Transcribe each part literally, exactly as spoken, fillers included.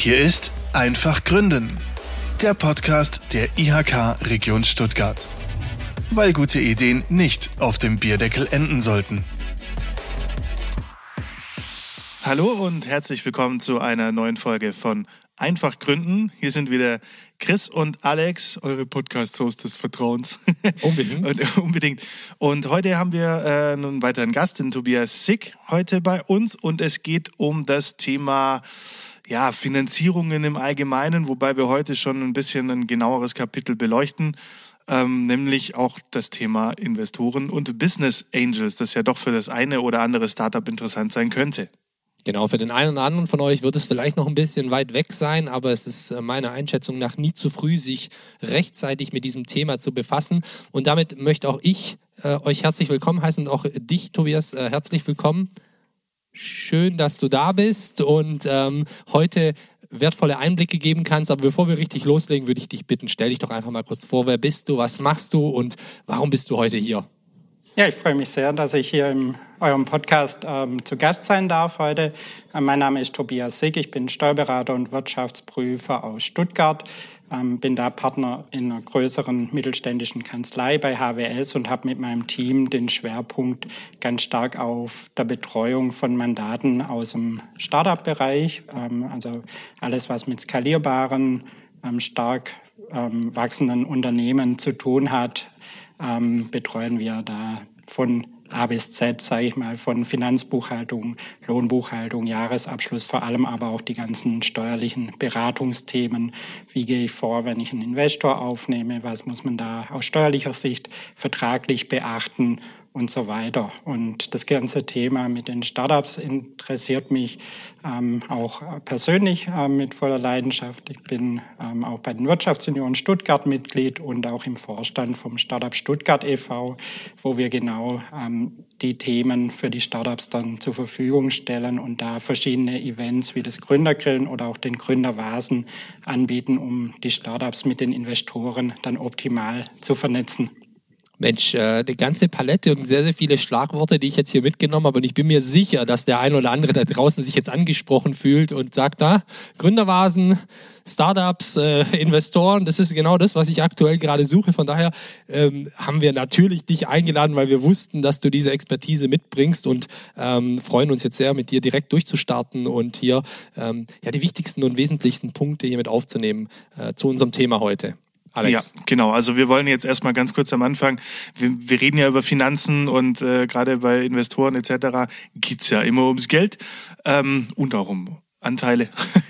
Hier ist Einfach Gründen, der Podcast der I H K Region Stuttgart. Weil gute Ideen nicht auf dem Bierdeckel enden sollten. Hallo und herzlich willkommen zu einer neuen Folge von Einfach Gründen. Hier sind wieder Chris und Alex, eure Podcast-Hosts des Vertrauens. Unbedingt. und, unbedingt. Und heute haben wir äh, einen weiteren Gast, den Tobias Sick, heute bei uns. Und es geht um das Thema ja, Finanzierungen im Allgemeinen, wobei wir heute schon ein bisschen ein genaueres Kapitel beleuchten. Ähm, nämlich auch das Thema Investoren und Business Angels, das ja doch für das eine oder andere Startup interessant sein könnte. Genau, für den einen oder anderen von euch wird es vielleicht noch ein bisschen weit weg sein, aber es ist meiner Einschätzung nach nie zu früh, sich rechtzeitig mit diesem Thema zu befassen. Und damit möchte auch ich äh, euch herzlich willkommen heißen und auch dich, Tobias, äh, herzlich willkommen. Schön, dass du da bist und ähm, heute wertvolle Einblicke geben kannst. Aber bevor wir richtig loslegen, würde ich dich bitten, stell dich doch einfach mal kurz vor. Wer bist du, was machst du und warum bist du heute hier? Ja, ich freue mich sehr, dass ich hier in eurem Podcast ähm, zu Gast sein darf heute. Äh, mein Name ist Tobias Sick, ich bin Steuerberater und Wirtschaftsprüfer aus Stuttgart. Ähm, bin da Partner in einer größeren mittelständischen Kanzlei bei H W S und habe mit meinem Team den Schwerpunkt ganz stark auf der Betreuung von Mandaten aus dem Startup-Bereich. Ähm, also alles, was mit skalierbaren, ähm, stark ähm, wachsenden Unternehmen zu tun hat, ähm, betreuen wir da von A bis Z, sage ich mal, von Finanzbuchhaltung, Lohnbuchhaltung, Jahresabschluss, vor allem aber auch die ganzen steuerlichen Beratungsthemen. Wie gehe ich vor, wenn ich einen Investor aufnehme? Was muss man da aus steuerlicher Sicht vertraglich beachten? Und so weiter. Und das ganze Thema mit den Startups interessiert mich ähm, auch persönlich äh, mit voller Leidenschaft. Ich bin ähm, auch bei den Wirtschaftsunionen Stuttgart Mitglied und auch im Vorstand vom Startup Stuttgart e V, wo wir genau ähm, die Themen für die Startups dann zur Verfügung stellen und da verschiedene Events wie das Gründergrillen oder auch den Gründervasen anbieten, um die Startups mit den Investoren dann optimal zu vernetzen. Mensch, äh, eine ganze Palette und sehr, sehr viele Schlagworte, die ich jetzt hier mitgenommen habe. Und ich bin mir sicher, dass der ein oder andere da draußen sich jetzt angesprochen fühlt und sagt, da, Gründervasen, Startups, äh, Investoren, das ist genau das, was ich aktuell gerade suche. Von daher ähm, haben wir natürlich dich eingeladen, weil wir wussten, dass du diese Expertise mitbringst und ähm, freuen uns jetzt sehr, mit dir direkt durchzustarten und hier ähm, ja die wichtigsten und wesentlichsten Punkte hier mit aufzunehmen äh, zu unserem Thema heute. Alex. Ja, genau. Also wir wollen jetzt erstmal ganz kurz am Anfang, wir, wir reden ja über Finanzen und äh, gerade bei Investoren et cetera geht's ja immer ums Geld ähm, und auch um Anteile.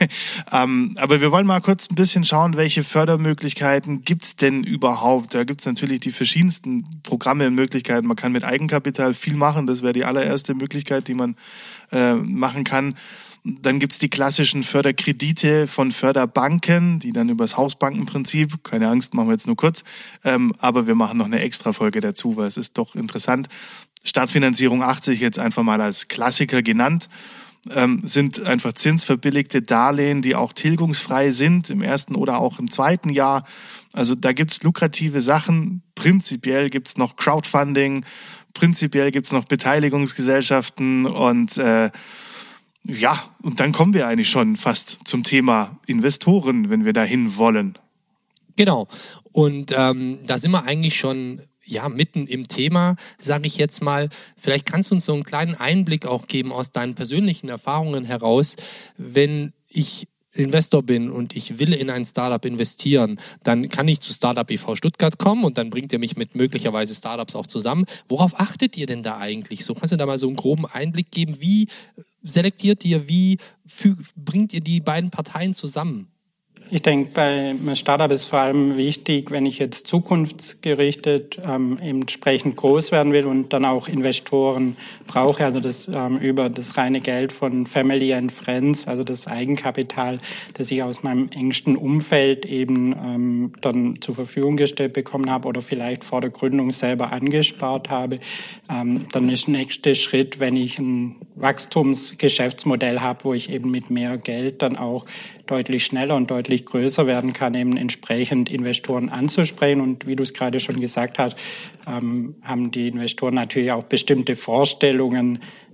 ähm, aber wir wollen mal kurz ein bisschen schauen, welche Fördermöglichkeiten gibt's denn überhaupt? Da gibt's natürlich die verschiedensten Programme und Möglichkeiten. Man kann mit Eigenkapital viel machen. Das wäre die allererste Möglichkeit, die man äh, machen kann. Dann gibt's die klassischen Förderkredite von Förderbanken, die dann übers Hausbankenprinzip, keine Angst, machen wir jetzt nur kurz, ähm, aber wir machen noch eine Extra-Folge dazu, weil es ist doch interessant. Startfinanzierung achtzig jetzt einfach mal als Klassiker genannt, ähm, sind einfach zinsverbilligte Darlehen, die auch tilgungsfrei sind im ersten oder auch im zweiten Jahr. Also da gibt's lukrative Sachen. Prinzipiell gibt's noch Crowdfunding, prinzipiell gibt's noch Beteiligungsgesellschaften und äh, ja, und dann kommen wir eigentlich schon fast zum Thema Investoren, wenn wir dahin wollen. Genau. Und ähm, da sind wir eigentlich schon ja mitten im Thema, sage ich jetzt mal. Vielleicht kannst du uns so einen kleinen Einblick auch geben aus deinen persönlichen Erfahrungen heraus, wenn ich Investor bin und ich will in ein Startup investieren, dann kann ich zu Startup e V Stuttgart kommen und dann bringt ihr mich mit möglicherweise Startups auch zusammen. Worauf achtet ihr denn da eigentlich? So, kannst du da mal so einen groben Einblick geben? Wie selektiert ihr, wie füg, bringt ihr die beiden Parteien zusammen? Ich denke, bei einem Startup ist vor allem wichtig, wenn ich jetzt zukunftsgerichtet ähm, entsprechend groß werden will und dann auch Investoren brauche, also das ähm, über das reine Geld von Family and Friends, also das Eigenkapital, das ich aus meinem engsten Umfeld eben ähm, dann zur Verfügung gestellt bekommen habe oder vielleicht vor der Gründung selber angespart habe, ähm, dann ist der nächste Schritt, wenn ich ein Wachstumsgeschäftsmodell habe, wo ich eben mit mehr Geld dann auch deutlich schneller und deutlich größer werden kann, eben entsprechend Investoren anzusprechen. Und wie du es gerade schon gesagt hast, ähm, haben die Investoren natürlich auch bestimmte Vorstellungen,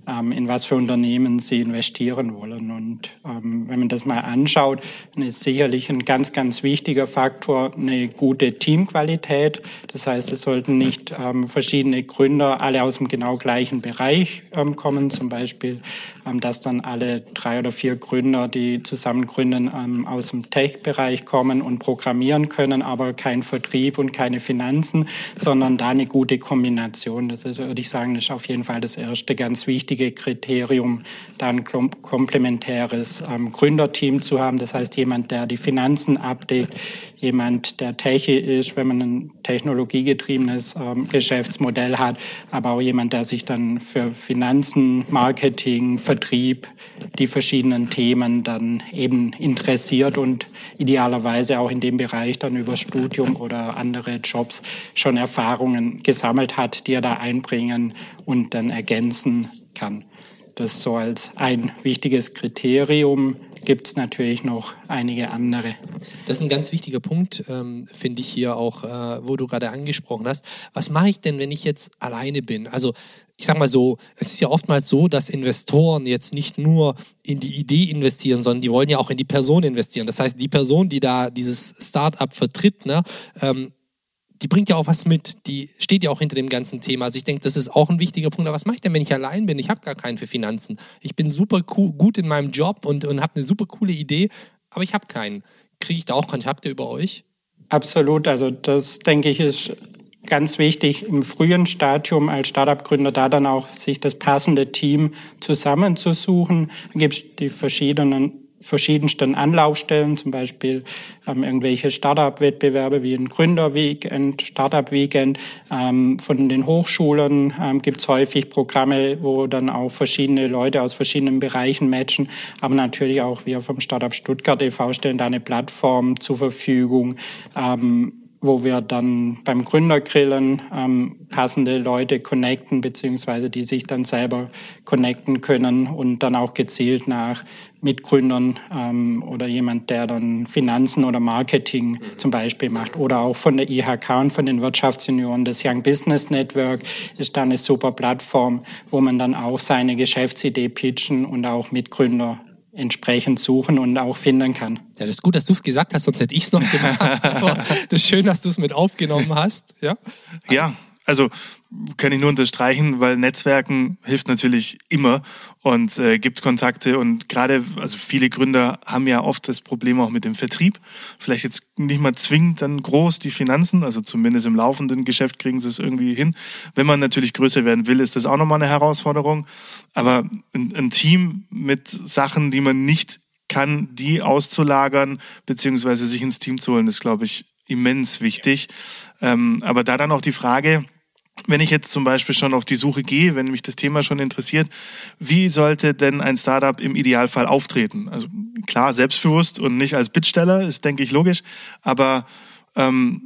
ähm, in was für Unternehmen sie investieren wollen. Und ähm, wenn man das mal anschaut, dann ist sicherlich ein ganz, ganz wichtiger Faktor eine gute Teamqualität. Das heißt, es sollten nicht ähm, verschiedene Gründer alle aus dem genau gleichen Bereich ähm, kommen, zum Beispiel, ähm, dass dann alle drei oder vier Gründer, die zusammen gründen, ähm, aus dem Tech-Bereich kommen und programmieren können, aber kein Vertrieb und keine Finanzen, sondern da eine gute Kombination. Das ist, würde ich sagen, das ist auf jeden Fall das erste ganz wichtige Kriterium, da ein komplementäres ähm, Gründerteam zu haben. Das heißt, jemand, der die Finanzen abdeckt, jemand, der Techie ist, wenn man ein technologiegetriebenes ähm, Geschäftsmodell hat, aber auch jemand, der sich dann für Finanzen, Marketing, Vertrieb, die verschiedenen Themen dann eben interessiert und idealerweise auch in dem Bereich dann über Studium oder andere Jobs schon Erfahrungen gesammelt hat, die er da einbringen und dann ergänzen kann. Das so als ein wichtiges Kriterium. Gibt es natürlich noch einige andere. Das ist ein ganz wichtiger Punkt, ähm, finde ich hier auch, äh, wo du gerade angesprochen hast. Was mache ich denn, wenn ich jetzt alleine bin? Also ich sage mal so, es ist ja oftmals so, dass Investoren jetzt nicht nur in die Idee investieren, sondern die wollen ja auch in die Person investieren. Das heißt, die Person, die da dieses Start-up vertritt, ne, ähm, die bringt ja auch was mit, die steht ja auch hinter dem ganzen Thema. Also ich denke, das ist auch ein wichtiger Punkt. Aber was mache ich denn, wenn ich allein bin? Ich habe gar keinen für Finanzen. Ich bin super cool, gut in meinem Job und, und habe eine super coole Idee, aber ich habe keinen. Kriege ich da auch Kontakte über euch? Absolut. Also das, denke ich, ist ganz wichtig, im frühen Stadium als Startup-Gründer da dann auch sich das passende Team zusammenzusuchen. Da gibt es die verschiedenen verschiedensten Anlaufstellen, zum Beispiel ähm, irgendwelche Startup-Wettbewerbe wie ein Gründer-Weekend, Startup-Weekend. Ähm, von den Hochschulen ähm, gibt es häufig Programme, wo dann auch verschiedene Leute aus verschiedenen Bereichen matchen. Aber natürlich auch wir vom Startup Stuttgart e V stellen da eine Plattform zur Verfügung, ähm, wo wir dann beim Gründergrillen ähm, passende Leute connecten, beziehungsweise die sich dann selber connecten können und dann auch gezielt nach Mitgründern ähm, oder jemand, der dann Finanzen oder Marketing mhm. zum Beispiel macht. Oder auch von der I H K und von den Wirtschaftssenioren. Das Young Business Network ist dann eine super Plattform, wo man dann auch seine Geschäftsidee pitchen und auch Mitgründer entsprechend suchen und auch finden kann. Ja, das ist gut, dass du es gesagt hast, sonst hätte ich es noch gemacht. Aber das ist schön, dass du es mit aufgenommen hast. Ja, ja, also kann ich nur unterstreichen, weil Netzwerken hilft natürlich immer und äh, gibt Kontakte und gerade, also viele Gründer haben ja oft das Problem auch mit dem Vertrieb. Vielleicht jetzt nicht mal zwingend dann groß die Finanzen, also zumindest im laufenden Geschäft kriegen sie es irgendwie hin. Wenn man natürlich größer werden will, ist das auch nochmal eine Herausforderung. Aber ein, ein Team mit Sachen, die man nicht kann, die auszulagern, beziehungsweise sich ins Team zu holen, ist, glaube ich, immens wichtig. Ähm, aber da dann auch die Frage, wenn ich jetzt zum Beispiel schon auf die Suche gehe, wenn mich das Thema schon interessiert, wie sollte denn ein Startup im Idealfall auftreten? Also klar, selbstbewusst und nicht als Bittsteller, ist, denke ich, logisch. Aber ähm,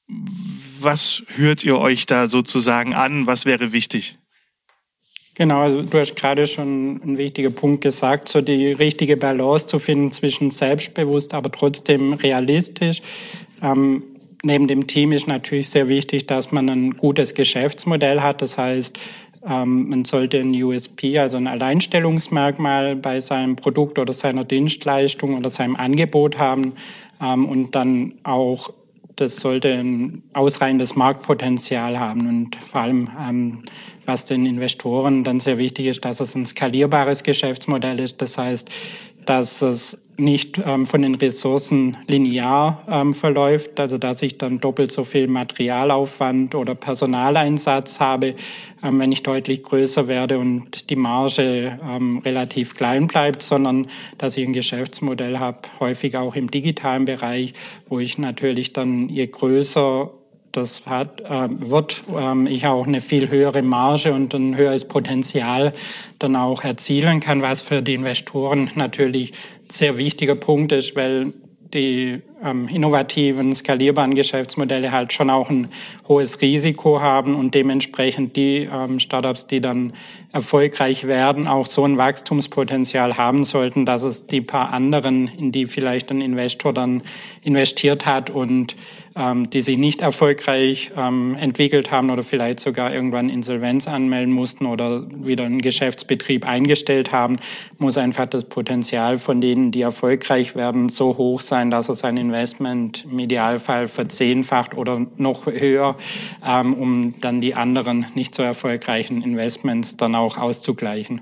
was hört ihr euch da sozusagen an? Was wäre wichtig? Genau, also du hast gerade schon einen wichtigen Punkt gesagt, so die richtige Balance zu finden zwischen selbstbewusst, aber trotzdem realistisch. Ähm, neben dem Team ist natürlich sehr wichtig, dass man ein gutes Geschäftsmodell hat. Das heißt, ähm, man sollte ein U S P, also ein Alleinstellungsmerkmal bei seinem Produkt oder seiner Dienstleistung oder seinem Angebot haben ähm, und dann auch das sollte ein ausreichendes Marktpotenzial haben und vor allem, ähm, was den Investoren dann sehr wichtig ist, dass es ein skalierbares Geschäftsmodell ist. Das heißt, dass es nicht ähm, von den Ressourcen linear ähm, verläuft, also dass ich dann doppelt so viel Materialaufwand oder Personaleinsatz habe, ähm, wenn ich deutlich größer werde und die Marge ähm, relativ klein bleibt, sondern dass ich ein Geschäftsmodell habe, häufig auch im digitalen Bereich, wo ich natürlich dann, je größer das hat, äh, wird ähm, ich auch eine viel höhere Marge und ein höheres Potenzial dann auch erzielen kann, was für die Investoren natürlich ein sehr wichtiger Punkt ist, weil die ähm, innovativen, skalierbaren Geschäftsmodelle halt schon auch ein hohes Risiko haben und dementsprechend die ähm, Startups, die dann erfolgreich werden, auch so ein Wachstumspotenzial haben sollten, dass es die paar anderen, in die vielleicht ein Investor dann investiert hat und ähm, die sich nicht erfolgreich ähm, entwickelt haben oder vielleicht sogar irgendwann Insolvenz anmelden mussten oder wieder einen Geschäftsbetrieb eingestellt haben, muss einfach das Potenzial von denen, die erfolgreich werden, so hoch sein, dass er sein Investment im Idealfall verzehnfacht oder noch höher, ähm, um dann die anderen nicht so erfolgreichen Investments dann auch auszugleichen.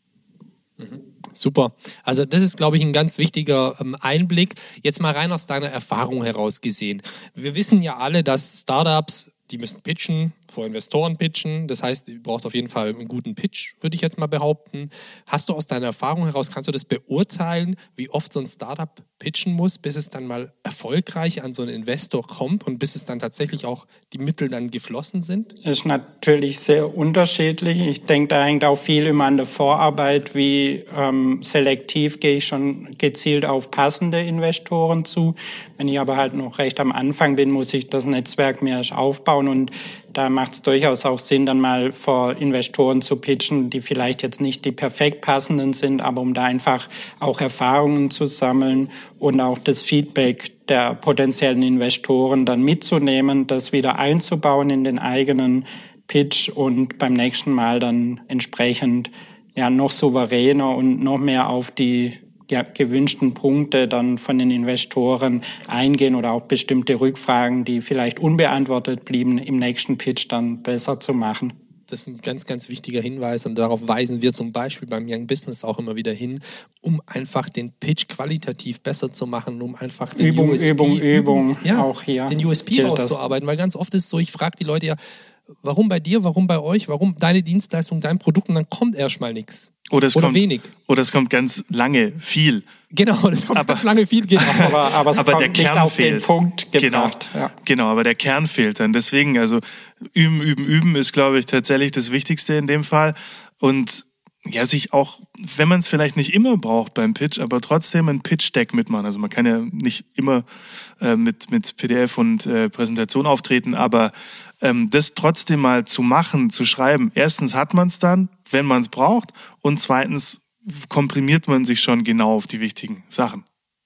Super. Also das ist, glaube ich, ein ganz wichtiger ähm, Einblick. Jetzt mal rein aus deiner Erfahrung heraus gesehen. Wir wissen ja alle, dass Startups, die müssen pitchen, vor Investoren pitchen. Das heißt, ihr braucht auf jeden Fall einen guten Pitch, würde ich jetzt mal behaupten. Hast du aus deiner Erfahrung heraus, kannst du das beurteilen, wie oft so ein Startup pitchen muss, bis es dann mal erfolgreich an so einen Investor kommt und bis es dann tatsächlich auch die Mittel dann geflossen sind? Das ist natürlich sehr unterschiedlich. Ich denke, da hängt auch viel immer an der Vorarbeit, wie ähm, selektiv gehe ich schon gezielt auf passende Investoren zu. Wenn ich aber halt noch recht am Anfang bin, muss ich das Netzwerk mir erst aufbauen und da macht es durchaus auch Sinn, dann mal vor Investoren zu pitchen, die vielleicht jetzt nicht die perfekt passenden sind, aber um da einfach auch Erfahrungen zu sammeln und auch das Feedback der potenziellen Investoren dann mitzunehmen, das wieder einzubauen in den eigenen Pitch und beim nächsten Mal dann entsprechend ja noch souveräner und noch mehr auf die ja, gewünschten Punkte dann von den Investoren eingehen oder auch bestimmte Rückfragen, die vielleicht unbeantwortet blieben, im nächsten Pitch dann besser zu machen. Das ist ein ganz, ganz wichtiger Hinweis und darauf weisen wir zum Beispiel beim Young Business auch immer wieder hin, um einfach den Pitch qualitativ besser zu machen, um einfach den Übung, U S P, Übung, Übung, ja, auch hier den U S P rauszuarbeiten, weil ganz oft ist es so, ich frage die Leute ja, warum bei dir, warum bei euch, warum deine Dienstleistung, dein Produkt und dann kommt erstmal nichts. Oder es Oder kommt wenig. Oder es kommt ganz lange viel. Genau, das kommt aber, ganz lange viel. Genau. Aber, aber es aber kommt der nicht Kern auf fehlt. den Punkt gebracht. Genau, ja. genau, aber der Kern fehlt dann. Deswegen, also üben, üben, üben ist, glaube ich, tatsächlich das Wichtigste in dem Fall. Und ja, sich auch, wenn man es vielleicht nicht immer braucht beim Pitch, aber trotzdem ein Pitch-Deck mitmachen. Also man kann ja nicht immer äh, mit mit P D F und äh, Präsentation auftreten, aber ähm, das trotzdem mal zu machen, zu schreiben. Erstens hat man es dann, wenn man es braucht, und zweitens komprimiert man sich schon genau auf die wichtigen Sachen.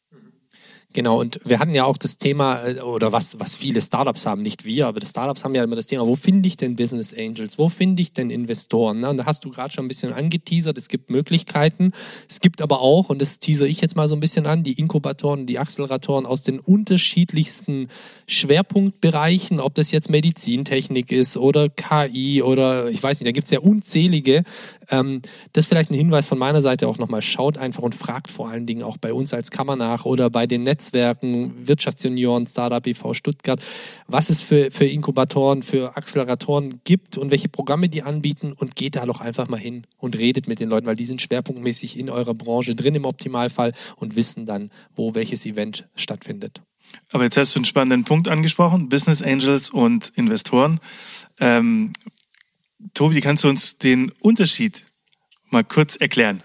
Genau, und wir hatten ja auch das Thema, oder was, was viele Startups haben, nicht wir, aber die Startups haben ja immer das Thema, wo finde ich denn Business Angels, wo finde ich denn Investoren? Ne? Und da hast du gerade schon ein bisschen angeteasert, es gibt Möglichkeiten, es gibt aber auch, und das teasere ich jetzt mal so ein bisschen an, die Inkubatoren, die Acceleratoren aus den unterschiedlichsten Schwerpunktbereichen, ob das jetzt Medizintechnik ist oder K I oder ich weiß nicht, da gibt es ja unzählige. Ähm, das ist vielleicht ein Hinweis von meiner Seite auch nochmal, schaut einfach und fragt vor allen Dingen auch bei uns als Kammer nach oder bei den Netzwerken, Netzwerken, Wirtschaftsjunioren, Startup E V Stuttgart, was es für, für Inkubatoren, für Acceleratoren gibt und welche Programme die anbieten und geht da doch einfach mal hin und redet mit den Leuten, weil die sind schwerpunktmäßig in eurer Branche drin im Optimalfall und wissen dann, wo welches Event stattfindet. Aber jetzt hast du einen spannenden Punkt angesprochen, Business Angels und Investoren. Ähm, Tobi, kannst du uns den Unterschied mal kurz erklären?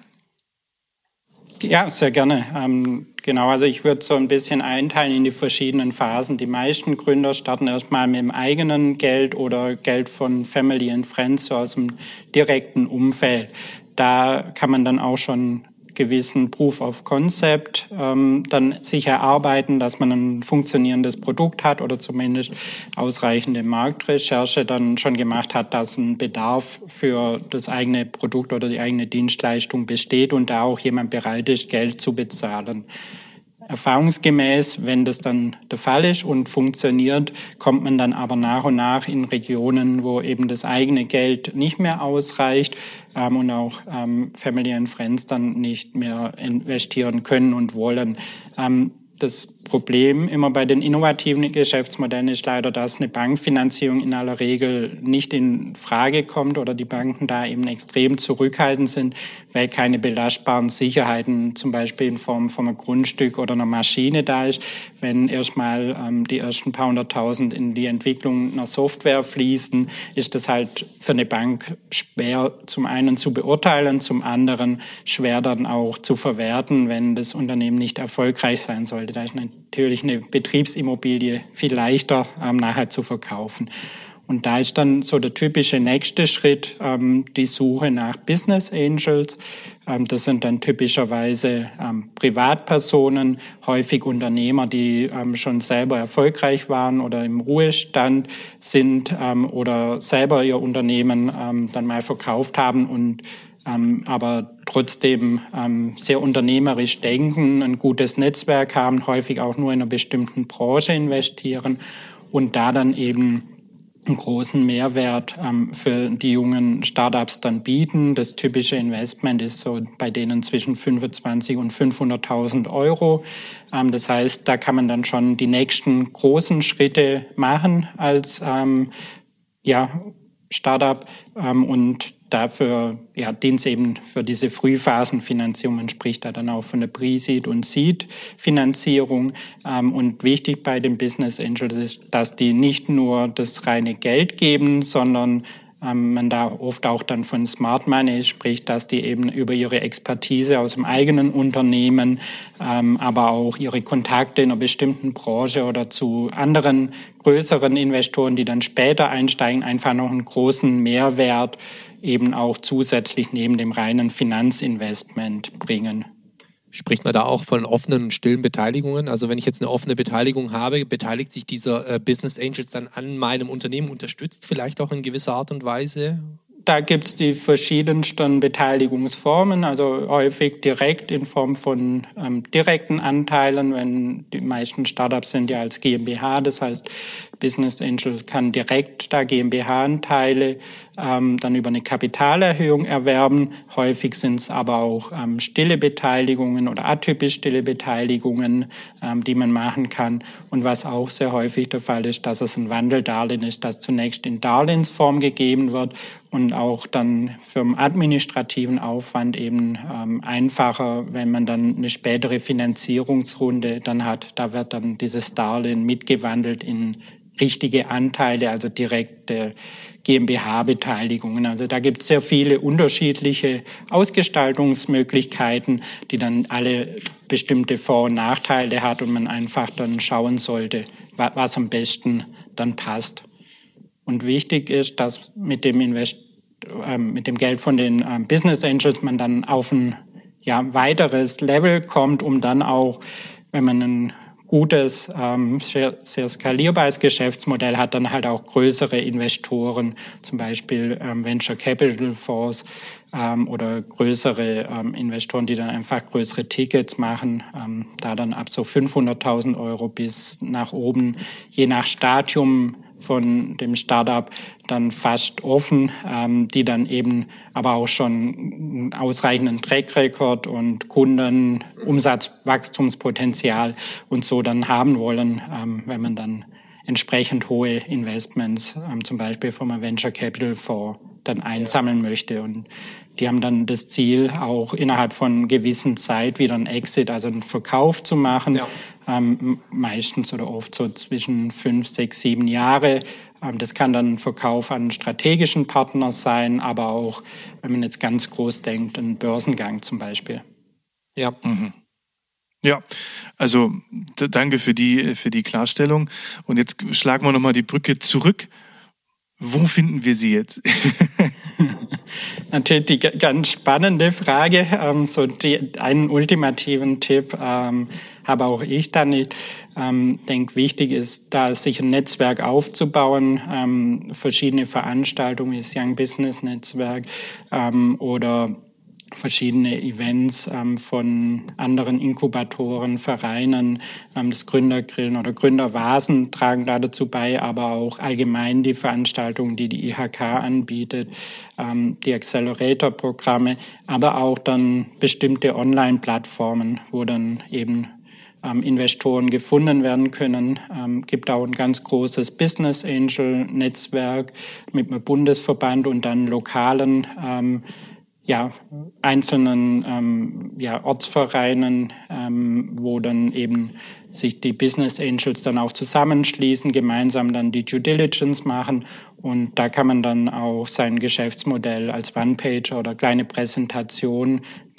Ja, sehr gerne. Ähm, genau, also ich würde so ein bisschen einteilen in die verschiedenen Phasen. Die meisten Gründer starten erstmal mit dem eigenen Geld oder Geld von Family and Friends, so aus dem direkten Umfeld. Da kann man dann auch schon gewissen Proof of Concept ähm, dann sich erarbeiten, dass man ein funktionierendes Produkt hat oder zumindest ausreichende Marktrecherche dann schon gemacht hat, dass ein Bedarf für das eigene Produkt oder die eigene Dienstleistung besteht und da auch jemand bereit ist, Geld zu bezahlen. Erfahrungsgemäß, wenn das dann der Fall ist und funktioniert, kommt man dann aber nach und nach in Regionen, wo eben das eigene Geld nicht mehr ausreicht ähm, und auch ähm, Family and Friends dann nicht mehr investieren können und wollen. Ähm, das Problem immer bei den innovativen Geschäftsmodellen ist leider, dass eine Bankfinanzierung in aller Regel nicht in Frage kommt oder die Banken da eben extrem zurückhaltend sind, weil keine belastbaren Sicherheiten, zum Beispiel in Form von einem Grundstück oder einer Maschine da ist. Wenn erstmal ähm, die ersten paar hunderttausend in die Entwicklung einer Software fließen, ist das halt für eine Bank schwer zum einen zu beurteilen, zum anderen schwer dann auch zu verwerten, wenn das Unternehmen nicht erfolgreich sein sollte. Da ist natürlich eine Betriebsimmobilie viel leichter ähm, nachher zu verkaufen. Und da ist dann so der typische nächste Schritt ähm, die Suche nach Business Angels. Ähm, das sind dann typischerweise ähm, Privatpersonen, häufig Unternehmer, die ähm, schon selber erfolgreich waren oder im Ruhestand sind ähm, oder selber ihr Unternehmen ähm, dann mal verkauft haben und ähm, aber trotzdem ähm, sehr unternehmerisch denken, ein gutes Netzwerk haben, häufig auch nur in einer bestimmten Branche investieren und da dann eben einen großen Mehrwert ähm, für die jungen Startups dann bieten. Das typische Investment ist so bei denen zwischen fünfundzwanzig und fünfhunderttausend Euro. Ähm, das heißt, da kann man dann schon die nächsten großen Schritte machen als ähm, ja, Startup ähm, und dafür ja, dient es eben für diese Frühphasenfinanzierung. Man spricht da dann auch von der Pre-Seed- und Seed-Finanzierung. Ähm, und wichtig bei den Business Angels ist, dass die nicht nur das reine Geld geben, sondern ähm, man da oft auch dann von Smart Money spricht, dass die eben über ihre Expertise aus dem eigenen Unternehmen, ähm, aber auch ihre Kontakte in einer bestimmten Branche oder zu anderen größeren Investoren, die dann später einsteigen, einfach noch einen großen Mehrwert eben auch zusätzlich neben dem reinen Finanzinvestment bringen. Spricht man da auch von offenen und stillen Beteiligungen? Also wenn ich jetzt eine offene Beteiligung habe, beteiligt sich dieser äh, Business Angels dann an meinem Unternehmen, unterstützt vielleicht auch in gewisser Art und Weise? Da gibt es die verschiedensten Beteiligungsformen, also häufig direkt in Form von ähm, direkten Anteilen, wenn die meisten Startups sind ja als GmbH, das heißt Business Angel kann direkt da GmbH-Anteile ähm, dann über eine Kapitalerhöhung erwerben. Häufig sind es aber auch ähm, stille Beteiligungen oder atypisch stille Beteiligungen, ähm, die man machen kann. Und was auch sehr häufig der Fall ist, dass es ein Wandeldarlehen ist, das zunächst in Darlehensform gegeben wird und auch dann für den administrativen Aufwand eben ähm, einfacher, wenn man dann eine spätere Finanzierungsrunde dann hat. Da wird dann dieses Darlehen mitgewandelt in richtige Anteile, also direkte GmbH-Beteiligungen. Also da gibt es sehr viele unterschiedliche Ausgestaltungsmöglichkeiten, die dann alle bestimmte Vor- und Nachteile hat und man einfach dann schauen sollte, was am besten dann passt. Und wichtig ist, dass mit dem Invest äh, mit dem Geld von den äh, Business Angels man dann auf ein ja, weiteres Level kommt, um dann auch, wenn man ein gutes, ähm, sehr, sehr skalierbares Geschäftsmodell hat, dann halt auch größere Investoren, zum Beispiel ähm, Venture Capital Fonds ähm, oder größere ähm, Investoren, die dann einfach größere Tickets machen, ähm, da dann ab so fünfhunderttausend Euro bis nach oben, je nach Stadium von dem Startup dann fast offen, ähm, die dann eben aber auch schon einen ausreichenden Track Record und Kunden, Umsatzwachstumspotenzial und so dann haben wollen, ähm, wenn man dann entsprechend hohe Investments, ähm, zum Beispiel vom Venture Capital Fonds, dann einsammeln möchte. Und die haben dann das Ziel, auch innerhalb von gewissen Zeit wieder einen Exit, also einen Verkauf zu machen. Ja. Ähm, meistens oder oft so zwischen fünf, sechs, sieben Jahre. Ähm, das kann dann ein Verkauf an einen strategischen Partner sein, aber auch, wenn man jetzt ganz groß denkt, ein Börsengang zum Beispiel. Ja. Mhm. Ja, also d- danke für die, für die Klarstellung. Und jetzt schlagen wir nochmal die Brücke zurück. Wo finden wir sie jetzt? Natürlich die ganz spannende Frage. Ähm, so die, einen ultimativen Tipp ähm, habe auch ich da nicht. Ähm, denke, wichtig ist, da sich ein Netzwerk aufzubauen, ähm, verschiedene Veranstaltungen, wie das Young Business Netzwerk ähm, oder verschiedene Events ähm, von anderen Inkubatoren, Vereinen, ähm, das Gründergrillen oder Gründervasen tragen da dazu bei, aber auch allgemein die Veranstaltungen, die die I H K anbietet, ähm, die Accelerator-Programme, aber auch dann bestimmte Online-Plattformen, wo dann eben ähm, Investoren gefunden werden können. Ähm, gibt auch ein ganz großes Business Angel-Netzwerk mit einem Bundesverband und dann lokalen ähm, ja, einzelnen ähm, ja, Ortsvereinen, ähm, wo dann eben sich die Business Angels dann auch zusammenschließen, gemeinsam dann die Due Diligence machen und da kann man dann auch sein Geschäftsmodell als One-Pager oder kleine Präsentation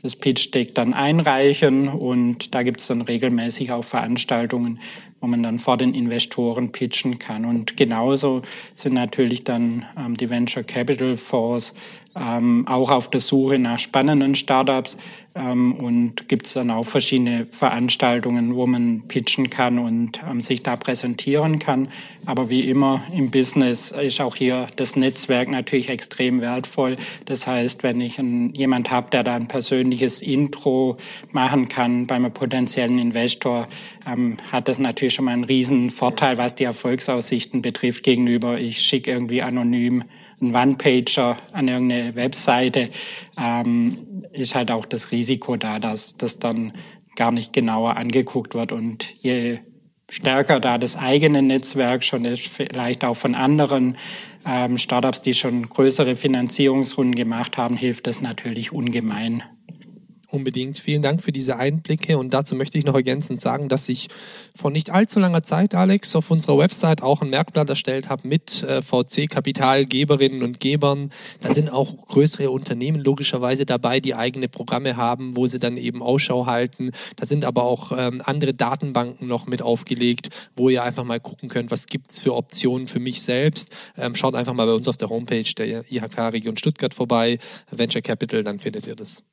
das Pitch-Deck dann einreichen und da gibt es dann regelmäßig auch Veranstaltungen, wo man dann vor den Investoren pitchen kann. Und genauso sind natürlich dann ähm, die Venture Capital Fonds ähm, auch auf der Suche nach spannenden Startups ähm, und gibt es dann auch verschiedene Veranstaltungen, wo man pitchen kann und ähm, sich da präsentieren kann. Aber wie immer im Business ist auch hier das Netzwerk natürlich extrem wertvoll. Das heißt, wenn ich einen, jemand habe, der da ein persönliches Intro machen kann bei einem potenziellen Investor, ähm, hat das natürlich schon mal einen riesen Vorteil, was die Erfolgsaussichten betrifft gegenüber, ich schicke irgendwie anonym ein One-Pager an irgendeine Webseite, ähm, ist halt auch das Risiko da, dass das dann gar nicht genauer angeguckt wird. Und je stärker da das eigene Netzwerk schon ist, vielleicht auch von anderen ähm, Startups, die schon größere Finanzierungsrunden gemacht haben, hilft das natürlich ungemein. Unbedingt. Vielen Dank für diese Einblicke und dazu möchte ich noch ergänzend sagen, dass ich vor nicht allzu langer Zeit, Alex, auf unserer Website auch ein Merkblatt erstellt habe mit äh, V C-Kapitalgeberinnen und Gebern. Da sind auch größere Unternehmen logischerweise dabei, die eigene Programme haben, wo sie dann eben Ausschau halten. Da sind aber auch ähm, andere Datenbanken noch mit aufgelegt, wo ihr einfach mal gucken könnt, was gibt's für Optionen für mich selbst. Ähm, schaut einfach mal bei uns auf der Homepage der I H K Region Stuttgart vorbei, Venture Capital, dann findet ihr das.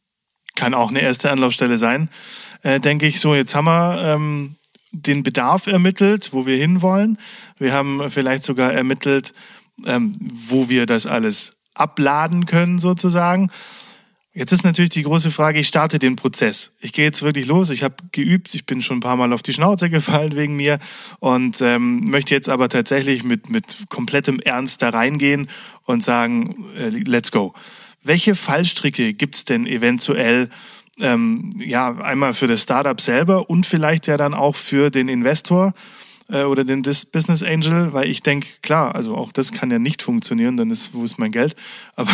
Kann auch eine erste Anlaufstelle sein, äh, denke ich. So, jetzt haben wir ähm, den Bedarf ermittelt, wo wir hinwollen. Wir haben vielleicht sogar ermittelt, ähm, wo wir das alles abladen können sozusagen. Jetzt ist natürlich die große Frage, ich starte den Prozess. Ich gehe jetzt wirklich los, ich habe geübt, ich bin schon ein paar Mal auf die Schnauze gefallen wegen mir und ähm, möchte jetzt aber tatsächlich mit, mit komplettem Ernst da reingehen und sagen, äh, let's go. Welche Fallstricke gibt's denn eventuell, ähm, ja, einmal für das Startup selber und vielleicht ja dann auch für den Investor äh, oder den Business Angel, weil ich denke, klar, also auch das kann ja nicht funktionieren, dann ist, wo ist mein Geld? Aber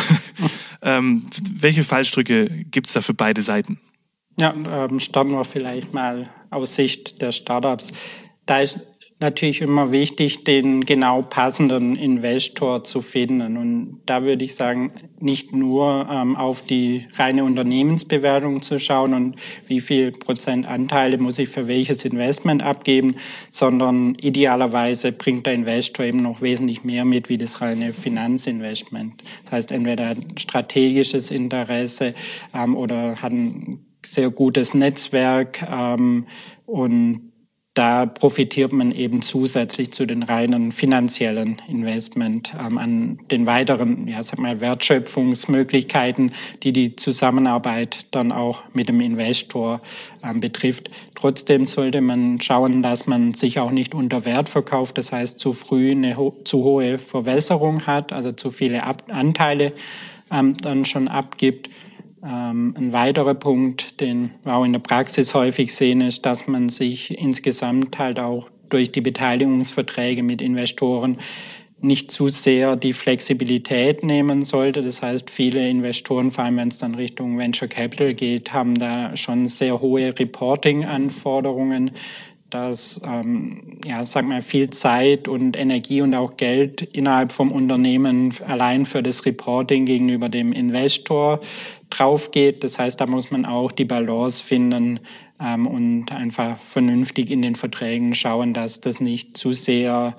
ähm, welche Fallstricke gibt's da für beide Seiten? Ja, ähm, starten wir vielleicht mal aus Sicht der Startups. Da ist natürlich immer wichtig, den genau passenden Investor zu finden. Und da würde ich sagen, nicht nur ähm, auf die reine Unternehmensbewertung zu schauen und wie viel Prozent Anteile muss ich für welches Investment abgeben, sondern idealerweise bringt der Investor eben noch wesentlich mehr mit wie das reine Finanzinvestment. Das heißt, entweder ein strategisches Interesse ähm, oder hat ein sehr gutes Netzwerk ähm, und da profitiert man eben zusätzlich zu den reinen finanziellen Investment ähm, an den weiteren, ja, sag mal, Wertschöpfungsmöglichkeiten, die die Zusammenarbeit dann auch mit dem Investor ähm, betrifft. Trotzdem sollte man schauen, dass man sich auch nicht unter Wert verkauft, das heißt zu früh eine ho- zu hohe Verwässerung hat, also zu viele Ab- Anteile ähm, dann schon abgibt. Ähm, ein weiterer Punkt, den wir auch in der Praxis häufig sehen, ist, dass man sich insgesamt halt auch durch die Beteiligungsverträge mit Investoren nicht zu sehr die Flexibilität nehmen sollte. Das heißt, viele Investoren, vor allem wenn es dann Richtung Venture Capital geht, haben da schon sehr hohe Reporting-Anforderungen, dass, ähm, ja, sag mal, viel Zeit und Energie und auch Geld innerhalb vom Unternehmen allein für das Reporting gegenüber dem Investor drauf geht. Das heißt, da muss man auch die Balance finden ähm, und einfach vernünftig in den Verträgen schauen, dass das nicht zu sehr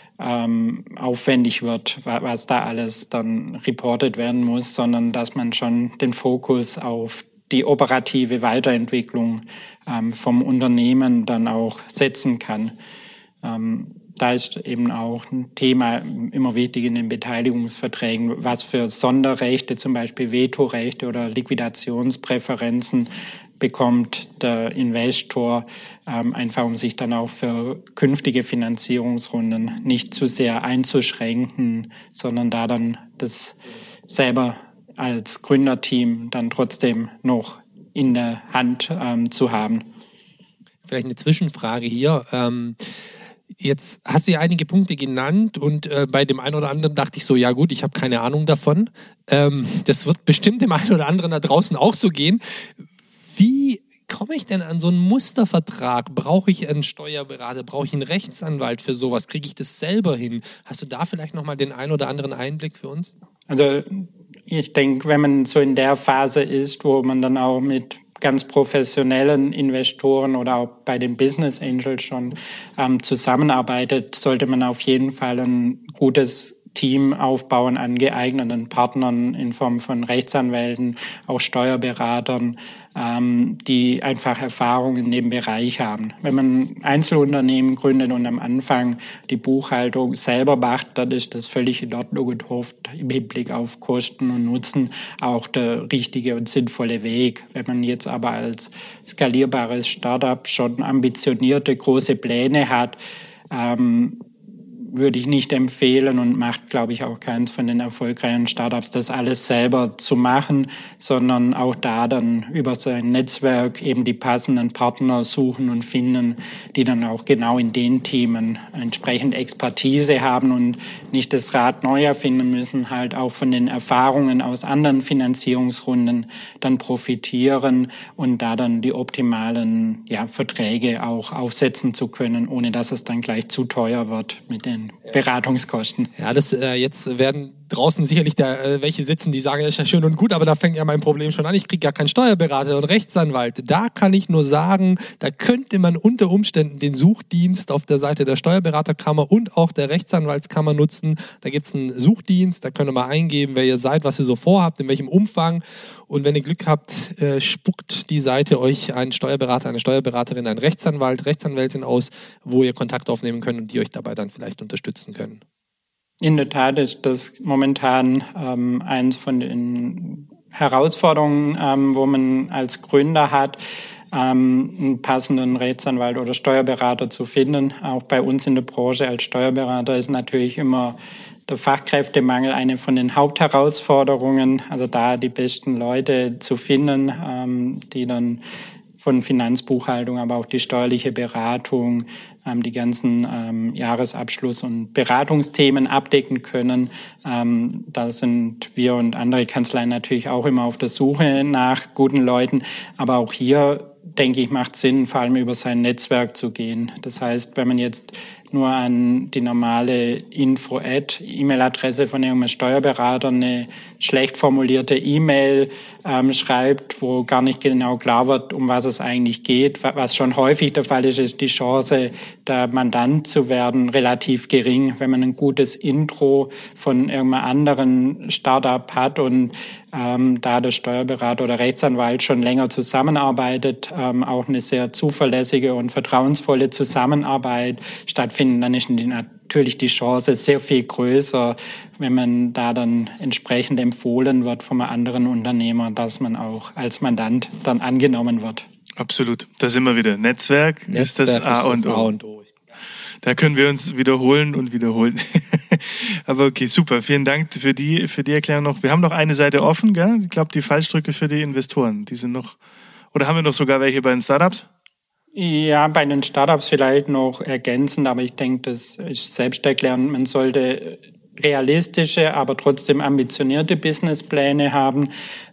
ähm, aufwendig wird, was da alles dann reportet werden muss, sondern dass man schon den Fokus auf die operative Weiterentwicklung ähm, vom Unternehmen dann auch setzen kann. Ähm, da ist eben auch ein Thema immer wichtig in den Beteiligungsverträgen, was für Sonderrechte, zum Beispiel Vetorechte oder Liquidationspräferenzen bekommt der Investor, ähm, einfach um sich dann auch für künftige Finanzierungsrunden nicht zu sehr einzuschränken, sondern da dann das selber als Gründerteam dann trotzdem noch in der Hand ähm, zu haben. Vielleicht eine Zwischenfrage hier. Ähm Jetzt hast du ja einige Punkte genannt und äh, bei dem einen oder anderen dachte ich so, ja gut, ich habe keine Ahnung davon. Ähm, das wird bestimmt dem einen oder anderen da draußen auch so gehen. Wie komme ich denn an so einen Mustervertrag? Brauche ich einen Steuerberater? Brauche ich einen Rechtsanwalt für sowas? Kriege ich das selber hin? Hast du da vielleicht nochmal den einen oder anderen Einblick für uns? Also ich denke, wenn man so in der Phase ist, wo man dann auch mit ganz professionellen Investoren oder auch bei den Business Angels schon ähm, zusammenarbeitet, sollte man auf jeden Fall ein gutes Team aufbauen an geeigneten Partnern in Form von Rechtsanwälten, auch Steuerberatern, ähm, die einfach Erfahrung in dem Bereich haben. Wenn man Einzelunternehmen gründet und am Anfang die Buchhaltung selber macht, dann ist das völlig in Ordnung und oft im Hinblick auf Kosten und Nutzen auch der richtige und sinnvolle Weg. Wenn man jetzt aber als skalierbares Startup schon ambitionierte, große Pläne hat, ähm, würde ich nicht empfehlen und macht, glaube ich, auch keins von den erfolgreichen Startups, das alles selber zu machen, sondern auch da dann über sein Netzwerk eben die passenden Partner suchen und finden, die dann auch genau in den Themen entsprechend Expertise haben und nicht das Rad neu erfinden müssen, halt auch von den Erfahrungen aus anderen Finanzierungsrunden dann profitieren und da dann die optimalen ja, Verträge auch aufsetzen zu können, ohne dass es dann gleich zu teuer wird mit den Beratungskosten. Ja, das äh, jetzt werden draußen sicherlich da äh, welche sitzen, die sagen, das ist ja schön und gut, aber da fängt ja mein Problem schon an. Ich kriege ja keinen Steuerberater und Rechtsanwalt. Da kann ich nur sagen, da könnte man unter Umständen den Suchdienst auf der Seite der Steuerberaterkammer und auch der Rechtsanwaltskammer nutzen. Da gibt's einen Suchdienst, da könnt ihr mal eingeben, wer ihr seid, was ihr so vorhabt, in welchem Umfang. Und wenn ihr Glück habt, äh, spuckt die Seite euch einen Steuerberater, eine Steuerberaterin, einen Rechtsanwalt, Rechtsanwältin aus, wo ihr Kontakt aufnehmen könnt und die euch dabei dann vielleicht unterstützen können. In der Tat ist das momentan ähm, eins von den Herausforderungen, ähm, wo man als Gründer hat, ähm, einen passenden Rechtsanwalt oder Steuerberater zu finden. Auch bei uns in der Branche als Steuerberater ist natürlich immer der Fachkräftemangel eine von den Hauptherausforderungen. Also da die besten Leute zu finden, ähm, die dann von Finanzbuchhaltung, aber auch die steuerliche Beratung, ähm, die ganzen ähm, Jahresabschluss- und Beratungsthemen abdecken können. Ähm, da sind wir und andere Kanzleien natürlich auch immer auf der Suche nach guten Leuten. Aber auch hier, denke ich, macht Sinn, vor allem über sein Netzwerk zu gehen. Das heißt, wenn man jetzt nur an die normale Info-Ad-E-Mail-Adresse von irgendeinem Steuerberater eine schlecht formulierte E-Mail ähm, schreibt, wo gar nicht genau klar wird, um was es eigentlich geht. Was schon häufig der Fall ist, ist die Chance, der Mandant zu werden, relativ gering. Wenn man ein gutes Intro von irgendeinem anderen Startup hat und ähm, da der Steuerberater oder Rechtsanwalt schon länger zusammenarbeitet, ähm, auch eine sehr zuverlässige und vertrauensvolle Zusammenarbeit stattfindet, dann ist die natürlich die Chance sehr viel größer, wenn man da dann entsprechend empfohlen wird vom anderen Unternehmer, dass man auch als Mandant dann angenommen wird. Absolut. Da sind wir wieder. Netzwerk, Netzwerk ist das A und O. A und O. Da können wir uns wiederholen und wiederholen. Aber okay, super. Vielen Dank für die, für die Erklärung noch. Wir haben noch eine Seite offen, gell? Ich glaube, die Fallstricke für die Investoren, die sind noch, oder haben wir noch sogar welche bei den Startups? Ja, bei den Startups vielleicht noch ergänzend, aber ich denke, das ist selbsterklärend. Man sollte realistische, aber trotzdem ambitionierte Businesspläne haben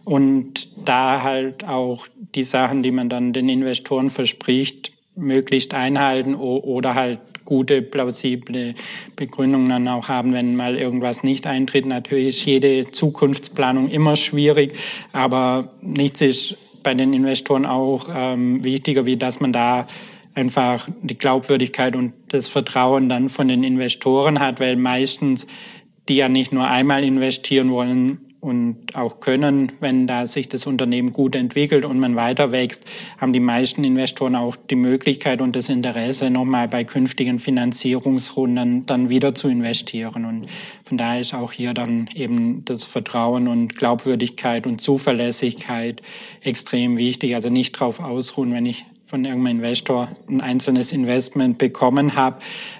und da halt auch die Sachen, die man dann den Investoren verspricht, möglichst einhalten oder halt gute, plausible Begründungen dann auch haben, wenn mal irgendwas nicht eintritt. Natürlich ist jede Zukunftsplanung immer schwierig, aber nichts ist bei den Investoren auch ähm, wichtiger, wie dass man da einfach die Glaubwürdigkeit und das Vertrauen dann von den Investoren hat, weil meistens die ja nicht nur einmal investieren wollen und auch können, wenn da sich das Unternehmen gut entwickelt und man weiter wächst, haben die meisten Investoren auch die Möglichkeit und das Interesse, nochmal bei künftigen Finanzierungsrunden dann wieder zu investieren. Und von daher ist auch hier dann eben das Vertrauen und Glaubwürdigkeit und Zuverlässigkeit extrem wichtig. Also nicht drauf ausruhen, wenn ich von irgendeinem Investor ein einzelnes Investment bekommen habe,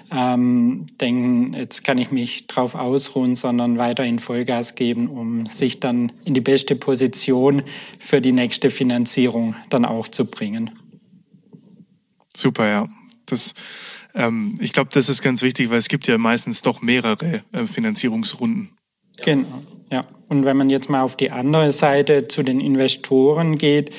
ähm, denken, jetzt kann ich mich drauf ausruhen, sondern weiterhin Vollgas geben, um sich dann in die beste Position für die nächste Finanzierung dann auch zu bringen. Super, ja. Das, ähm, ich glaube, das ist ganz wichtig, weil es gibt ja meistens doch mehrere äh, Finanzierungsrunden. Genau, ja. Und wenn man jetzt mal auf die andere Seite zu den Investoren geht,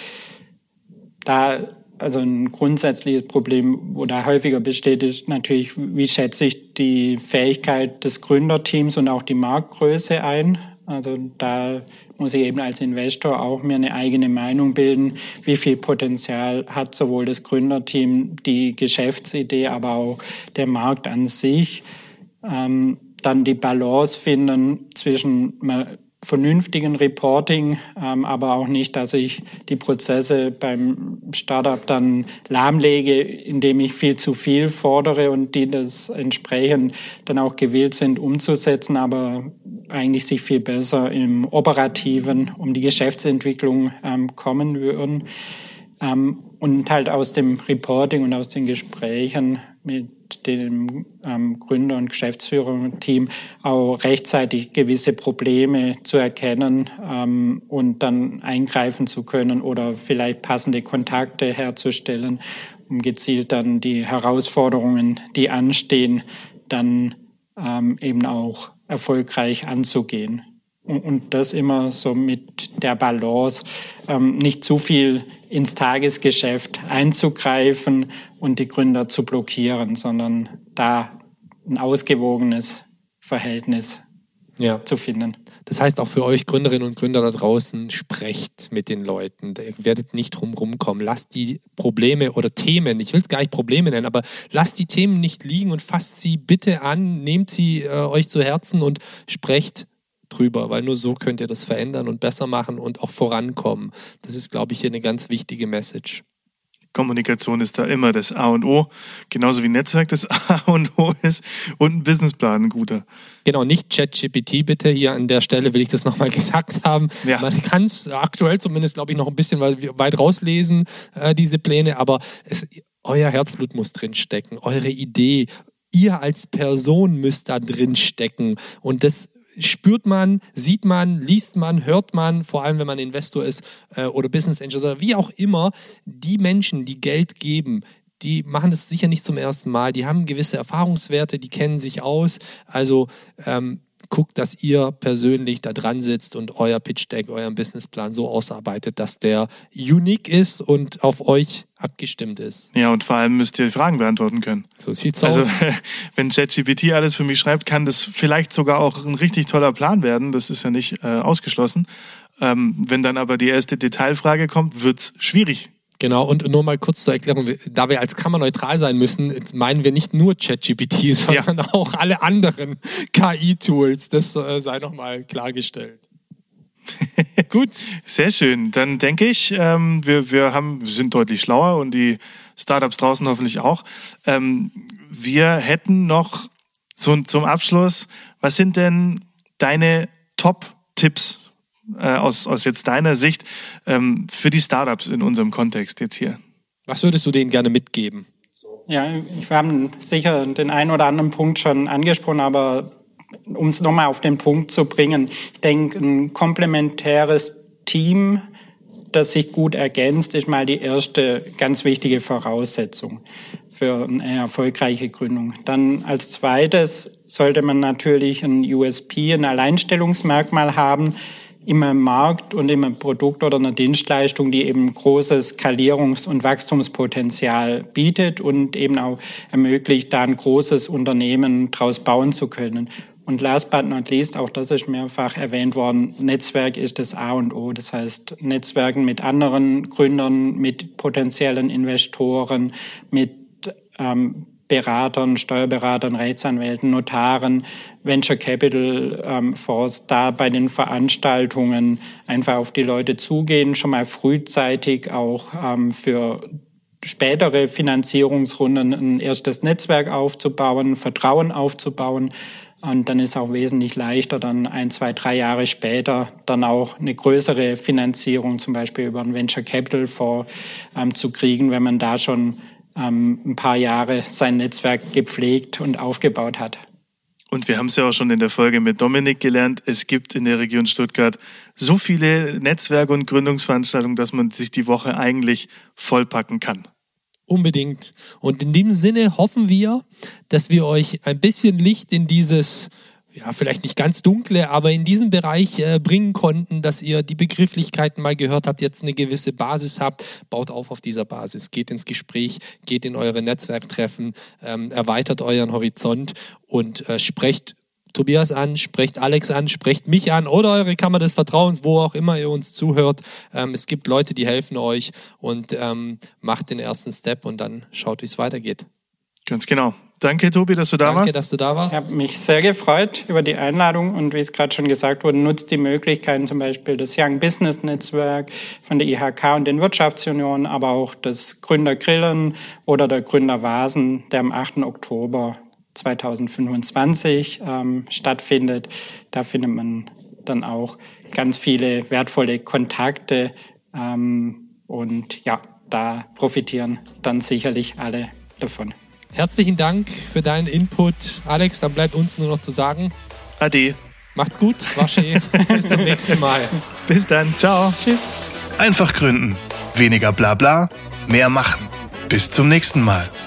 da Also ein grundsätzliches Problem, wo da häufiger besteht, ist natürlich, wie schätze ich die Fähigkeit des Gründerteams und auch die Marktgröße ein. Also da muss ich eben als Investor auch mir eine eigene Meinung bilden, wie viel Potenzial hat sowohl das Gründerteam, die Geschäftsidee, aber auch der Markt an sich. Ähm, dann die Balance finden zwischen vernünftigen Reporting, ähm, aber auch nicht, dass ich die Prozesse beim Startup dann lahmlege, indem ich viel zu viel fordere und die das entsprechend dann auch gewillt sind umzusetzen, aber eigentlich sich viel besser im Operativen um die Geschäftsentwicklung ähm, kommen würden. Ähm, und halt aus dem Reporting und aus den Gesprächen mit dem ähm, Gründer- und Geschäftsführerteam auch rechtzeitig gewisse Probleme zu erkennen ähm, und dann eingreifen zu können oder vielleicht passende Kontakte herzustellen, um gezielt dann die Herausforderungen, die anstehen, dann ähm, eben auch erfolgreich anzugehen. Und das immer so mit der Balance, ähm, nicht zu viel ins Tagesgeschäft einzugreifen und die Gründer zu blockieren, sondern da ein ausgewogenes Verhältnis ja. zu finden. Das heißt auch für euch Gründerinnen und Gründer da draußen, sprecht mit den Leuten. Ihr werdet nicht drum rumkommen. Lasst die Probleme oder Themen, ich will es gar nicht Probleme nennen, aber lasst die Themen nicht liegen und fasst sie bitte an, nehmt sie äh, euch zu Herzen und sprecht drüber, weil nur so könnt ihr das verändern und besser machen und auch vorankommen. Das ist, glaube ich, hier eine ganz wichtige Message. Kommunikation ist da immer das A und O, genauso wie Netzwerk das A und O ist und ein Businessplan ein guter. Genau, nicht ChatGPT bitte, hier an der Stelle will ich das nochmal gesagt haben. Ja. Man kann es aktuell zumindest, glaube ich, noch ein bisschen weit rauslesen, äh, diese Pläne, aber es, euer Herzblut muss drinstecken, eure Idee, ihr als Person müsst da drinstecken und das spürt man, sieht man, liest man, hört man, vor allem wenn man Investor ist äh, oder Business Angel oder wie auch immer, die Menschen, die Geld geben, die machen das sicher nicht zum ersten Mal, die haben gewisse Erfahrungswerte, die kennen sich aus, also ähm, guckt, dass ihr persönlich da dran sitzt und euer Pitch Deck, euren Businessplan so ausarbeitet, dass der unique ist und auf euch abgestimmt ist. Ja, und vor allem müsst ihr Fragen beantworten können. So sieht's also, aus. Also, wenn ChatGPT alles für mich schreibt, kann das vielleicht sogar auch ein richtig toller Plan werden. Das ist ja nicht äh, ausgeschlossen. Ähm, wenn dann aber die erste Detailfrage kommt, wird's schwierig. Genau, und nur mal kurz zur Erklärung, da wir als Kammer neutral sein müssen, meinen wir nicht nur ChatGPT, sondern ja. auch alle anderen K I-Tools. Das äh, sei nochmal klargestellt. Gut. Sehr schön. Dann denke ich, ähm, wir, wir, haben, wir sind deutlich schlauer und die Startups draußen hoffentlich auch. Ähm, wir hätten noch so, zum Abschluss, was sind denn deine Top-Tipps Äh, aus, aus jetzt deiner Sicht ähm, für die Startups in unserem Kontext jetzt hier? Was würdest du denen gerne mitgeben? Ja, wir haben sicher den einen oder anderen Punkt schon angesprochen, aber um es nochmal auf den Punkt zu bringen, ich denke, ein komplementäres Team, das sich gut ergänzt, ist mal die erste ganz wichtige Voraussetzung für eine erfolgreiche Gründung. Dann als zweites sollte man natürlich ein U S P, ein Alleinstellungsmerkmal haben, immer im Markt und immer ein Produkt oder eine Dienstleistung, die eben großes Skalierungs- und Wachstumspotenzial bietet und eben auch ermöglicht, da ein großes Unternehmen draus bauen zu können. Und last but not least, auch das ist mehrfach erwähnt worden, Netzwerk ist das A und O. Das heißt, Netzwerken mit anderen Gründern, mit potenziellen Investoren, mit ähm, Beratern, Steuerberatern, Rechtsanwälten, Notaren, Venture Capital ähm, Fonds, da bei den Veranstaltungen einfach auf die Leute zugehen, schon mal frühzeitig auch ähm, für spätere Finanzierungsrunden ein erstes Netzwerk aufzubauen, Vertrauen aufzubauen. Und dann ist auch wesentlich leichter, dann ein, zwei, drei Jahre später dann auch eine größere Finanzierung, zum Beispiel über einen Venture Capital Fonds, ähm, zu kriegen, wenn man da schon ähm, ein paar Jahre sein Netzwerk gepflegt und aufgebaut hat. Und wir haben es ja auch schon in der Folge mit Dominik gelernt, es gibt in der Region Stuttgart so viele Netzwerke und Gründungsveranstaltungen, dass man sich die Woche eigentlich vollpacken kann. Unbedingt. Und in dem Sinne hoffen wir, dass wir euch ein bisschen Licht in dieses, ja, vielleicht nicht ganz dunkle, aber in diesen Bereich äh, bringen konnten, dass ihr die Begrifflichkeiten mal gehört habt, jetzt eine gewisse Basis habt. Baut auf auf dieser Basis. Geht ins Gespräch, geht in eure Netzwerktreffen, ähm, erweitert euren Horizont und äh, sprecht Tobias an, sprecht Alex an, sprecht mich an oder eure Kammer des Vertrauens, wo auch immer ihr uns zuhört. Ähm, es gibt Leute, die helfen euch und ähm, macht den ersten Step und dann schaut, wie es weitergeht. Ganz genau. Danke, Tobi, dass du da Danke, warst. Danke, dass du da warst. Ich habe mich sehr gefreut über die Einladung und wie es gerade schon gesagt wurde, nutzt die Möglichkeiten, zum Beispiel das Young Business Netzwerk von der I H K und den Wirtschaftsunionen, aber auch das Gründergrillen oder der Gründervasen, der am achten Oktober zweitausendfünfundzwanzig ähm, stattfindet. Da findet man dann auch ganz viele wertvolle Kontakte ähm, und ja, da profitieren dann sicherlich alle davon. Herzlichen Dank für deinen Input. Alex, dann bleibt uns nur noch zu sagen. Ade. Macht's gut. War schön. Bis zum nächsten Mal. Bis dann. Ciao. Tschüss. Einfach gründen. Weniger Blabla, mehr machen. Bis zum nächsten Mal.